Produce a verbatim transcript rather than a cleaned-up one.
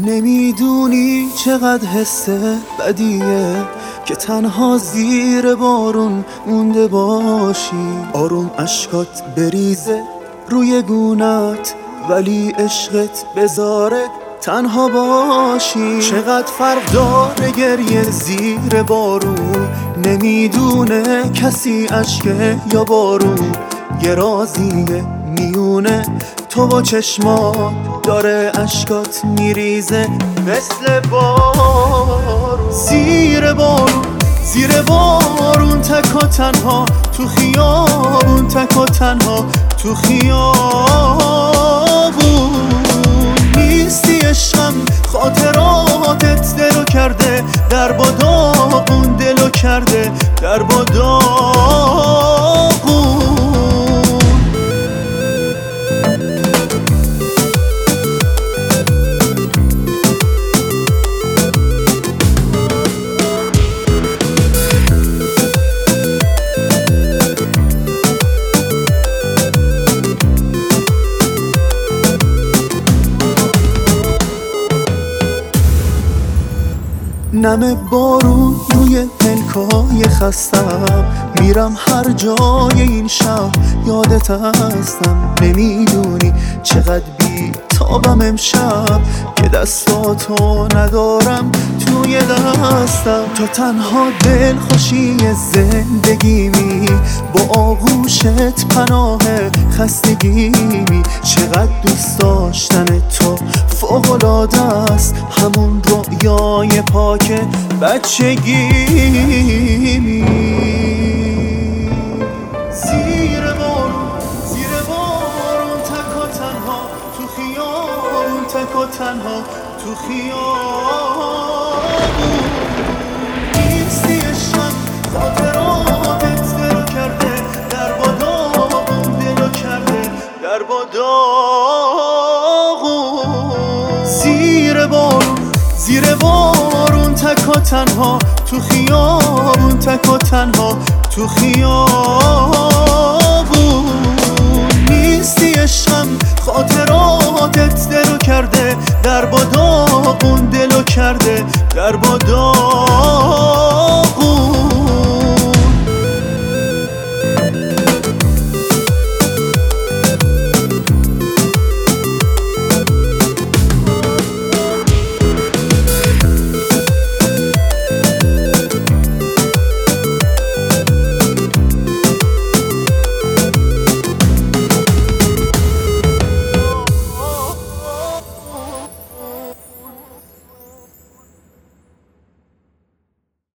نمیدونی چقدر حس بدیه که تنها زیر بارون مونده باشی، آروم اشکات بریزه روی گونت ولی عشقت بذاره تنها باشی. چقدر فرق داره گریه زیر بارون، نمیدونه کسی اشکه یا بارون. یه رازیه میونه تو و چشمات، داره اشکات میریزه مثل بارون. زیر بارون زیر بارون تک و تنها تو خیابون، تک و تنها تو خیابون. نیستی عشقم خاطراتت دلو کرده در با داغون، دلو کرده در با داغون. نم بارون روی پلکای خستم، میرم هر جای این شهر یادت هستم. نمیدونی چقدر بی تابم امشب که دستاتو ندارم توی دستم. تو تنها دل خوشی زندگیمی، با آغوشت پناه خستگیمی. چقدر دوست داشتن تو فوق‌العاده است، همون رویای پاک بچگیمی. زیر بارون زیر بارون تک و تنها تو خیابون، تک و تنها تو خیابون. نیستی عشقم خاطراتت دلو کرده در با داغون، دلو کرده در با داغون. زیر بارون زیر بارون تک و تنها تو خیابون، تک و تنها تو خیابون. نیستی عشقم خاطراتت دلو کرده در با داغون، دلو کرده در با داغون.